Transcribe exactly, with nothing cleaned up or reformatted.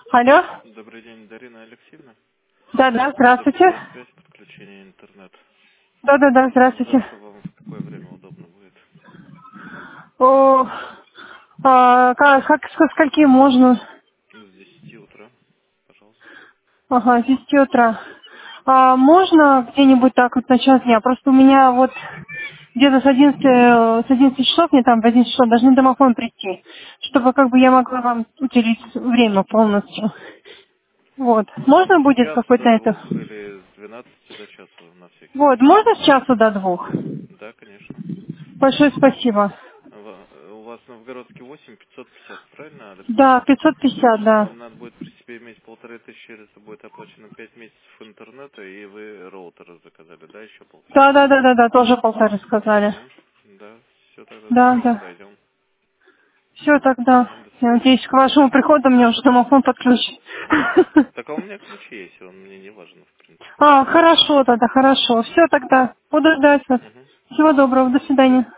Алло? Добрый день, Дарина Алексеевна. Да-да, Удобная здравствуйте. связь, подключение интернет. Да-да-да, здравствуйте. Завтра вам в какое время удобно будет? О, а, как, как, со скольки можно? С десяти утра, пожалуйста. Ага, с десяти утра. А можно где-нибудь так вот на час дня? Просто у меня вот где-то с одиннадцати, э, с одиннадцати часов, мне там в одиннадцать часов должны домофон прийти, чтобы как бы я могла вам уделить время полностью. Вот. Можно С будет часу какой-то до это? двух или с двенадцати до часу, на всякий Вот, случай. можно с часу до двух? Да, конечно. Большое спасибо. Ва- У вас Новгородский восемь пятьсот пятьдесят, правильно адрес? Да, пятьсот пятьдесят, да. Вам надо будет при себе иметь полторы тысячи, это будет оплачено пять месяцев интернета, и вы роутера заказали, да, еще полторы? Да, да, да, да, да, тоже полторы сказали. Да, да, все, тогда Да, сразу да. пройдем. Все тогда. До Я свидания. надеюсь, к вашему приходу мне уже домофон подключит. Так а у меня ключи есть, он мне не важен, в принципе. А, хорошо тогда, хорошо. Все тогда. Буду ждать вас. Мгм. Всего доброго, до свидания.